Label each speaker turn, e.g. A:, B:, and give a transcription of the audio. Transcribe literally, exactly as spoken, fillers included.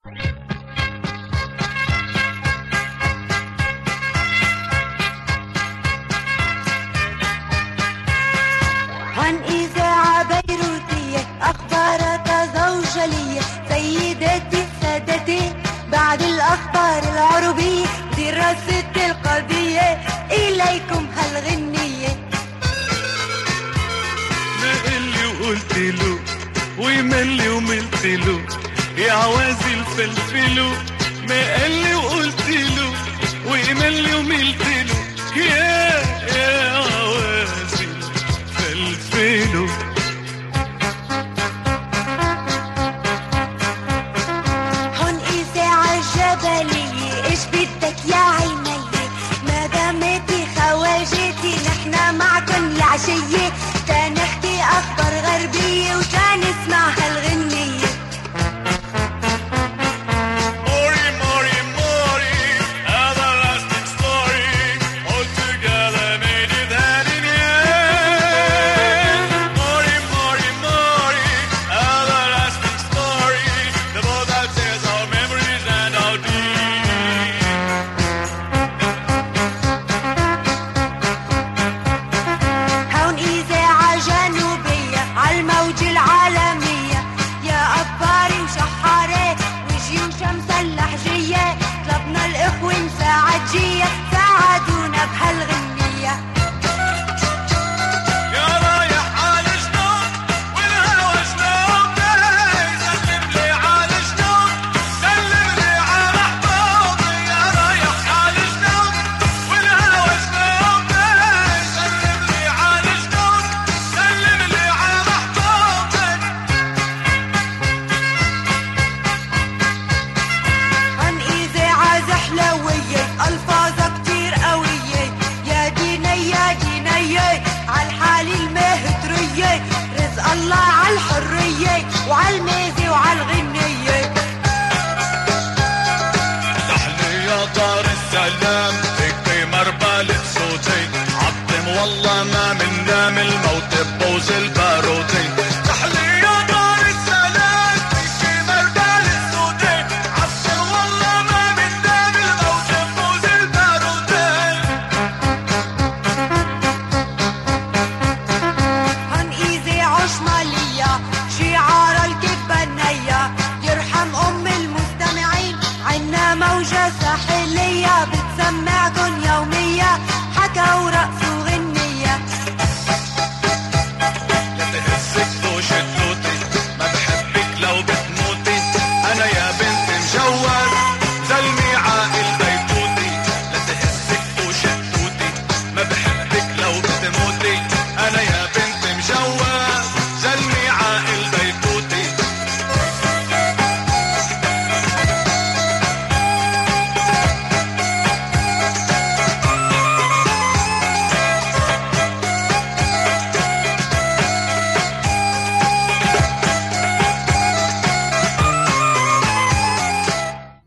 A: عن إذاعة بيروتية أخبارك زوجلية، سيداتي سادتي بعد الأخبار العربية دراسة القضية إليكم هالغنية.
B: نقلي وقلت له ويملي وملت له يا عوازي الفلفلو، ما قالي وقلت له ويملي وملت له يا يا عوازي الفلفلو.
A: هون إذاعة جبلية إيش بدك يا